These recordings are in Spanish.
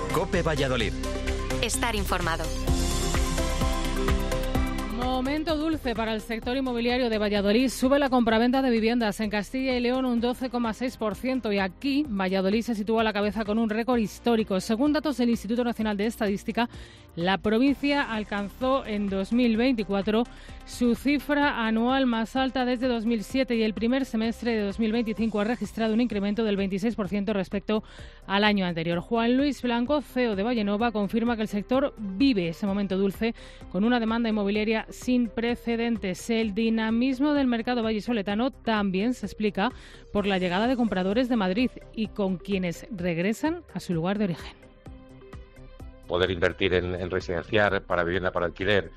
COPE Valladolid. Estar informado. Momento dulce para el sector inmobiliario de Valladolid. Sube la compraventa de viviendas en Castilla y León un 12,6% y aquí Valladolid se sitúa a la cabeza con un récord histórico. Según datos del Instituto Nacional de Estadística, la provincia alcanzó en 2024 su cifra anual más alta desde 2007 y el primer semestre de 2025 ha registrado un incremento del 26% respecto al año anterior. Juan Luis Blanco, CEO de Vallenova, confirma que el sector vive ese momento dulce con una demanda inmobiliaria sin precedentes. El dinamismo del mercado vallisoletano también se explica por la llegada de compradores de Madrid y con quienes regresan a su lugar de origen. Poder invertir en residenciar para vivienda para alquiler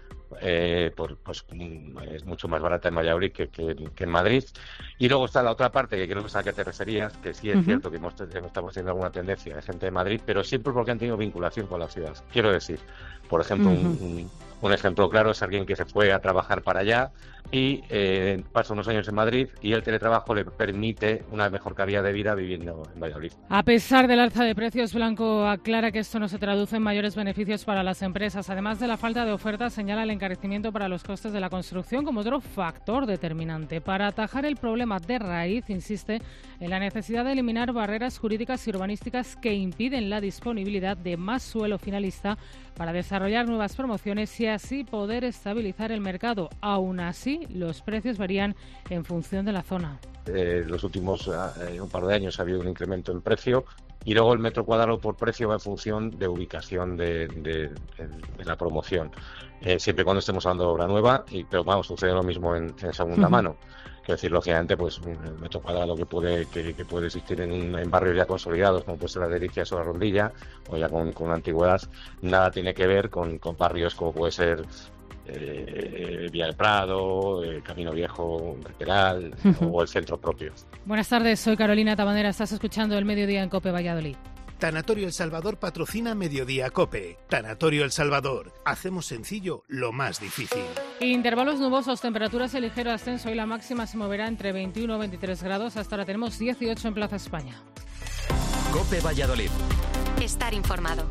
es mucho más barata en Valladolid que en Madrid. Y luego está la otra parte, que creo que es a la que te referías, que sí es cierto que estamos teniendo alguna tendencia de gente de Madrid, pero siempre porque han tenido vinculación con la ciudad. Quiero decir, por ejemplo, un ejemplo claro es alguien que se fue a trabajar para allá y pasa unos años en Madrid y el teletrabajo le permite una mejor calidad de vida viviendo en Valladolid. A pesar del alza de precios, Blanco aclara que esto no se traduce en mayores beneficios para las empresas. Además de la falta de oferta, señala el encarecimiento para los costes de la construcción como otro factor determinante. Para atajar el problema de raíz, insiste en la necesidad de eliminar barreras jurídicas y urbanísticas que impiden la disponibilidad de más suelo finalista para desarrollar nuevas promociones y así poder estabilizar el mercado. Aún así, los precios varían en función de la zona. Los últimos un par de años ha habido un incremento en precio y luego el metro cuadrado por precio va en función de ubicación de la promoción. Siempre y cuando estemos hablando de obra nueva, pero vamos, sucede lo mismo en segunda mano. Quiero decir, lógicamente, pues el metro cuadrado que puede existir en barrios ya consolidados, como puede ser las Delicias o la Rondilla, o ya con antigüedad, nada tiene que ver con barrios como puede ser Vía del Prado, Camino Viejo, Reteral o el centro propio. Buenas tardes, soy Carolina Tabandera, estás escuchando El Mediodía en COPE Valladolid. Tanatorio El Salvador patrocina Mediodía COPE. Tanatorio El Salvador. Hacemos sencillo lo más difícil. Intervalos nubosos, temperaturas y ligero ascenso y la máxima se moverá entre 21 y 23 grados. Hasta ahora tenemos 18 en Plaza España. COPE Valladolid. Estar informado.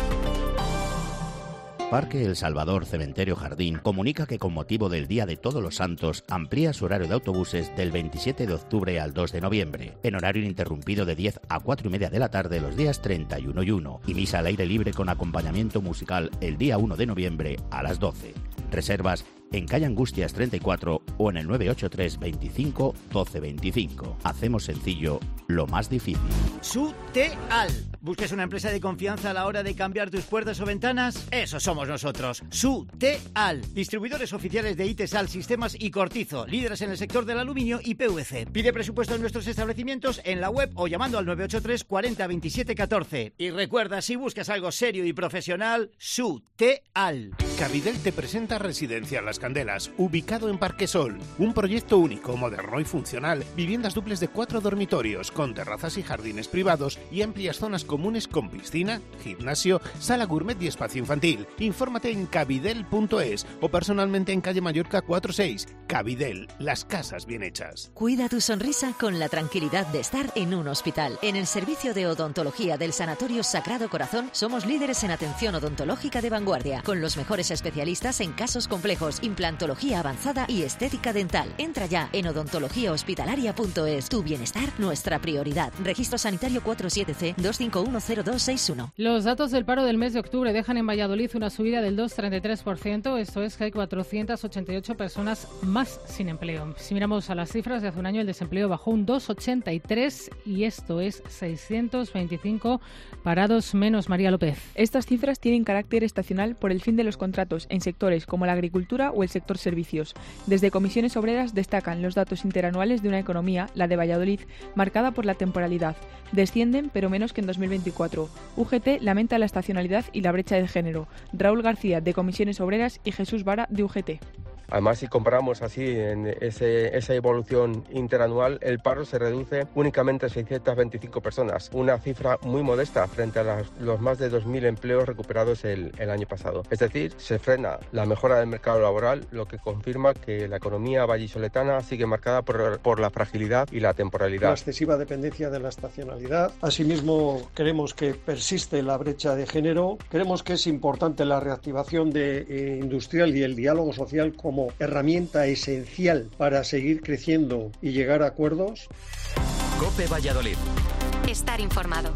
Parque El Salvador Cementerio Jardín comunica que con motivo del Día de Todos los Santos amplía su horario de autobuses del 27 de octubre al 2 de noviembre, en horario ininterrumpido de 10 a 4:30 de la tarde los días 31 y 1, y misa al aire libre con acompañamiento musical el día 1 de noviembre a las 12. Reservas en calle Angustias 34 o en el 983 25 12 25. Hacemos sencillo lo más difícil. Suteal. ¿Buscas una empresa de confianza a la hora de cambiar tus puertas o ventanas? Eso somos nosotros. Suteal. Distribuidores oficiales de Itesal, Sistemas y Cortizo. Líderes en el sector del aluminio y PVC. Pide presupuesto en nuestros establecimientos en la web o llamando al 983 40 27 14. Y recuerda, si buscas algo serio y profesional, Suteal. Cabidel te presenta Residencial Las Candelas, ubicado en Parquesol. Un proyecto único, moderno y funcional. Viviendas duples de 4 dormitorios, con terrazas y jardines privados y amplias zonas comunes con piscina, gimnasio, sala gourmet y espacio infantil. Infórmate en cabidel.es o personalmente en calle Mallorca 46. Cabidel, las casas bien hechas. Cuida tu sonrisa con la tranquilidad de estar en un hospital. En el servicio de odontología del Sanatorio Sagrado Corazón somos líderes en atención odontológica de vanguardia, con los mejores especialistas en casos complejos, implantología avanzada y estética dental. Entra ya en odontologíahospitalaria.es. Tu bienestar, nuestra prioridad. Registro sanitario 47C 2510261. Los datos del paro del mes de octubre dejan en Valladolid una subida del 2,33%. Esto es que hay 488 personas más sin empleo. Si miramos a las cifras de hace un año, el desempleo bajó un 2,83 y esto es 625 parados menos. María López. Estas cifras tienen carácter estacional por el fin de los contratos en sectores como la agricultura o el sector servicios. Desde Comisiones Obreras destacan los datos interanuales de una economía, la de Valladolid, marcada por la temporalidad. Descienden, pero menos que en 2024. UGT lamenta la estacionalidad y la brecha de género. Raúl García, de Comisiones Obreras, y Jesús Vara, de UGT. Además, si comparamos así en esa evolución interanual, el paro se reduce únicamente a 625 personas, una cifra muy modesta frente a los más de 2.000 empleos recuperados el año pasado. Es decir, se frena la mejora del mercado laboral, lo que confirma que la economía vallisoletana sigue marcada por la fragilidad y la temporalidad. La excesiva dependencia de la estacionalidad. Asimismo, creemos que persiste la brecha de género. Creemos que es importante la reactivación industrial y el diálogo social como herramienta esencial para seguir creciendo y llegar a acuerdos. COPE Valladolid. Estar informado.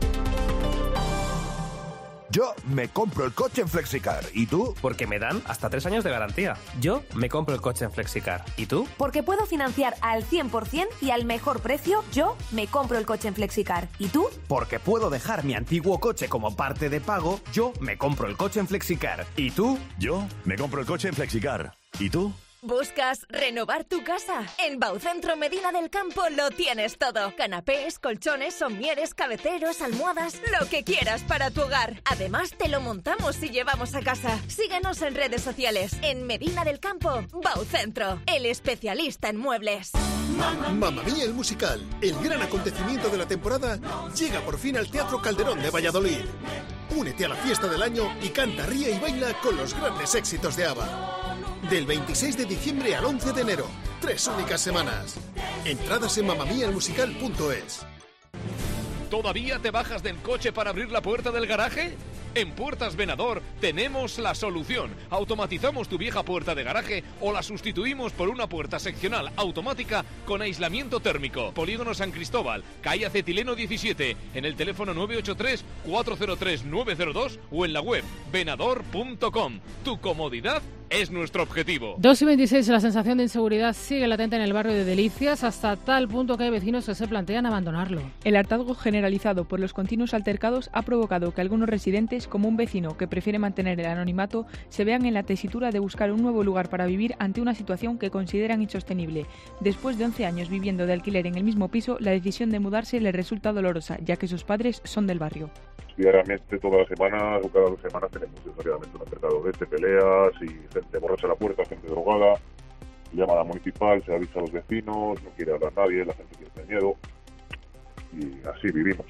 Yo me compro el coche en Flexicar. ¿Y tú? Porque me dan hasta 3 años de garantía. Yo me compro el coche en Flexicar. ¿Y tú? Porque puedo financiar al 100% y al mejor precio. Yo me compro el coche en Flexicar. ¿Y tú? Porque puedo dejar mi antiguo coche como parte de pago. Yo me compro el coche en Flexicar. ¿Y tú? Yo me compro el coche en Flexicar. ¿Y tú? ¿Buscas renovar tu casa? En Baucentro Medina del Campo lo tienes todo. Canapés, colchones, somieres, cabeceros, almohadas, lo que quieras para tu hogar. Además, te lo montamos y llevamos a casa. Síguenos en redes sociales. En Medina del Campo, Baucentro, el especialista en muebles. Mamma Mía el musical, el gran acontecimiento de la temporada, llega por fin al Teatro Calderón de Valladolid. Únete a la fiesta del año y canta, ríe y baila con los grandes éxitos de ABBA. Del 26 de diciembre al 11 de enero, 3 únicas semanas. Entradas en mamamiaelmusical.es. ¿Todavía te bajas del coche para abrir la puerta del garaje? En Puertas Venador tenemos la solución. Automatizamos tu vieja puerta de garaje o la sustituimos por una puerta seccional automática con aislamiento térmico. Polígono San Cristóbal, calle Acetileno 17, en el teléfono 983-403-902 o en la web venador.com. Tu comodidad es nuestro objetivo. 2:26, la sensación de inseguridad sigue latente en el barrio de Delicias, hasta tal punto que hay vecinos que se plantean abandonarlo. El hartazgo generalizado por los continuos altercados ha provocado que algunos residentes, como un vecino que prefiere mantener el anonimato, se vean en la tesitura de buscar un nuevo lugar para vivir ante una situación que consideran insostenible. Después de 11 años viviendo de alquiler en el mismo piso, la decisión de mudarse les resulta dolorosa, ya que sus padres son del barrio. Diariamente, todas las semanas o cada 2 semanas tenemos desgraciadamente un altercado de peleas y gente borracha a la puerta, gente drogada, llama a la municipal, se avisa a los vecinos, no quiere hablar nadie, la gente tiene miedo y así vivimos.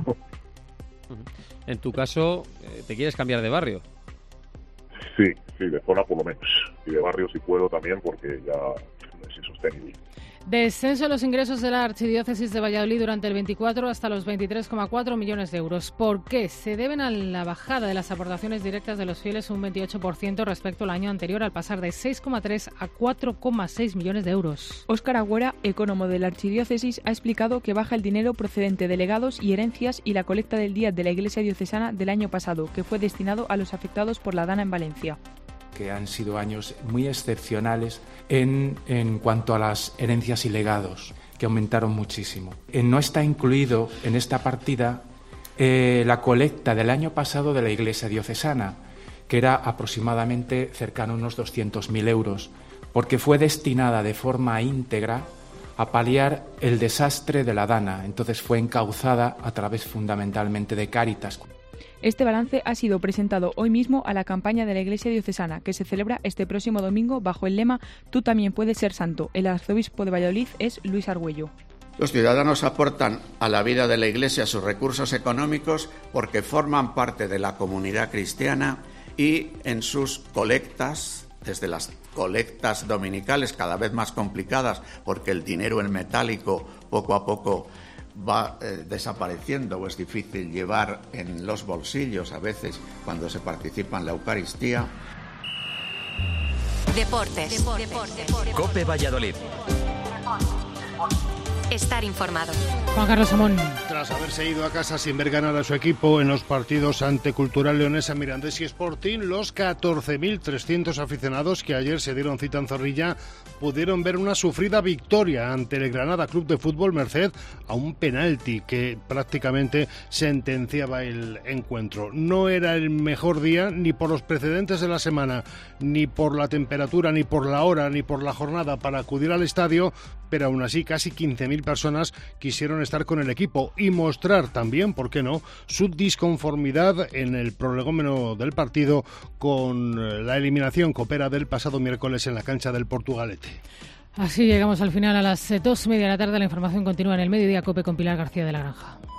En tu caso, ¿te quieres cambiar de barrio? Sí, de zona por lo menos, y de barrio si puedo también porque ya es insostenible. Descenso en los ingresos de la Archidiócesis de Valladolid durante el 24 hasta los 23,4 millones de euros. ¿Por qué? Se deben a la bajada de las aportaciones directas de los fieles un 28% respecto al año anterior, al pasar de 6,3 a 4,6 millones de euros. Óscar Agüera, ecónomo de la Archidiócesis, ha explicado que baja el dinero procedente de legados y herencias y la colecta del día de la Iglesia Diocesana del año pasado, que fue destinado a los afectados por la Dana en Valencia. Que han sido años muy excepcionales en cuanto a las herencias y legados, que aumentaron muchísimo. No está incluido en esta partida la colecta del año pasado de la Iglesia Diocesana, que era aproximadamente cercano a unos 200.000 euros, porque fue destinada de forma íntegra a paliar el desastre de la Dana. Entonces fue encauzada a través fundamentalmente de Cáritas. Este balance ha sido presentado hoy mismo a la campaña de la Iglesia Diocesana, que se celebra este próximo domingo bajo el lema «Tú también puedes ser santo». El arzobispo de Valladolid es Luis Argüello. Los ciudadanos aportan a la vida de la Iglesia sus recursos económicos porque forman parte de la comunidad cristiana y en sus colectas, desde las colectas dominicales cada vez más complicadas porque el dinero en metálico poco a poco va desapareciendo o es difícil llevar en los bolsillos a veces cuando se participa en la Eucaristía. Deportes. COPE Valladolid. Estar informado. Juan Carlos Amón. Tras haberse ido a casa sin ver ganar a su equipo en los partidos ante Cultural Leonesa, Mirandés y Sporting, los 14.300 aficionados que ayer se dieron cita en Zorrilla pudieron ver una sufrida victoria ante el Granada Club de Fútbol merced a un penalti que prácticamente sentenciaba el encuentro. No era el mejor día ni por los precedentes de la semana, ni por la temperatura, ni por la hora, ni por la jornada para acudir al estadio, pero aún así casi 15.000 personas quisieron estar con el equipo y mostrar también, ¿por qué no?, su disconformidad en el prolegómeno del partido con la eliminación copera del pasado miércoles en la cancha del Portugalete. Así llegamos al final a las 2:30 de la tarde. La información continúa en el Mediodía COPE con Pilar García de la Granja.